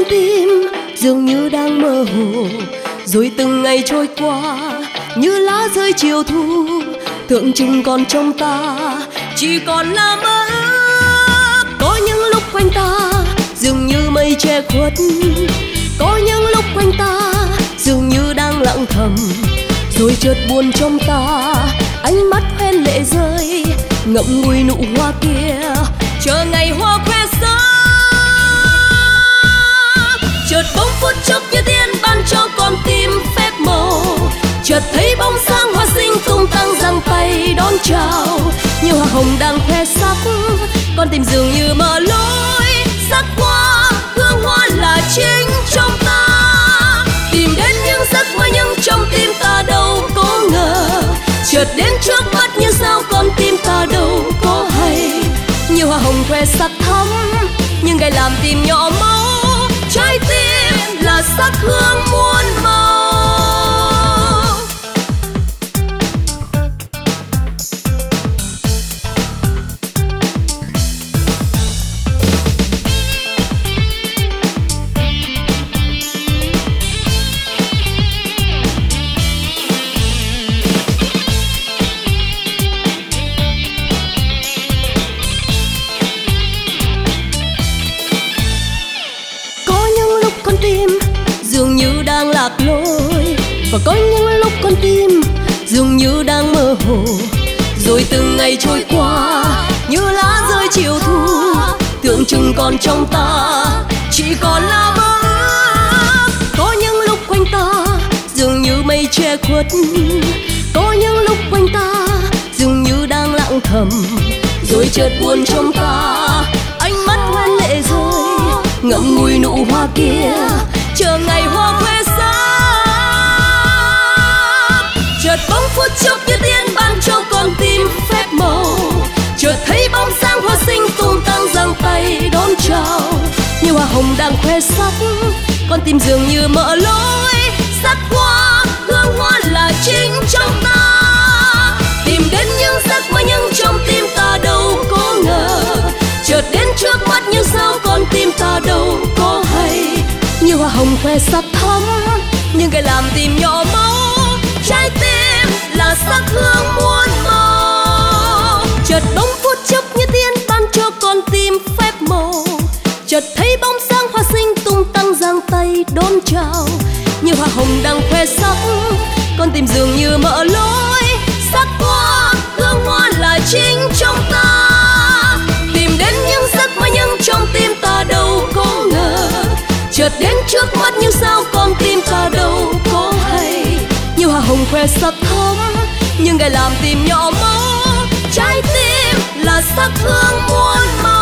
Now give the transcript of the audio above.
tim dường như đang mơ hồ, rồi từng ngày trôi qua như lá rơi chiều thu, tượng trưng còn trong ta chỉ còn là mơ ước. Có những lúc quanh ta dường như mây che khuất, có những lúc quanh ta dường như đang lặng thầm, rồi chợt buồn trong ta ánh mắt hoen lệ rơi, ngậm ngùi nụ hoa kia chờ ngày hoa khoe sắc. Chợt bỗng phút chốc như tiên ban cho con tim phép màu, chợt thấy bóng sáng hoa xinh tung tăng giang tay đón chào, như hoa hồng đang khoe sắc. Con tim dường như mở lối sắc hoa, hương hoa là chính trong ta, tìm đến những giấc mơ nhưng trong tim ta đâu có ngờ, chợt đến trước mắt như sao con tim ta đâu có hay. Như hoa hồng khoe sắc thắm nhưng gài làm tim nhỏ máu, trái tim là sắc hương muôn màu. Lạc lối và có những lúc con tim dường như đang mơ hồ, rồi từng ngày trôi qua như lá rơi chiều thu, tượng trưng còn trong ta chỉ còn là mơ ước. Có những lúc quanh ta dường như mây che khuất, có những lúc quanh ta dường như đang lặng thầm, rồi chợt buồn trong ta ánh mắt hoen lệ rơi, ngậm ngùi nụ hoa kia chờ ngày hoa khoe sắc. Chợt bóng phút chốc như tiên ban cho con tim phép màu, chợt thấy bóng sáng hoa xinh tung tăng giang tay đón chào, như hoa hồng đang khoe sắc. Con tim dường như mở lối sắc hoa, hương hoa là chính trong ta, tìm đến những giấc mơ nhưng trong tim ta đâu có ngờ, chợt đến trước mắt như sao con tim ta đâu có hay. Như hoa hồng khoe sắc thắm nhưng gài làm tim nhỏ máu, trái tim là sắc hương muôn màu. Chợt bóng phút chốc như tiên ban cho con tim phép màu, chợt thấy bóng sáng hoa xinh tung tăng giang tay đón chào, như hoa hồng đang khoe sắc. Con tim dường như mở lối sắc hoa, hương hoa là chính trong ta, tìm đến những giấc mơ nhưng trong tim ta đâu có ngờ, chợt đến trước mắt như sao con tim ta đâu có hay. Như hoa hồng khoe sắc thắm nhưng gài làm tim nhỏ máu, trái tim là sắc hương muôn màu.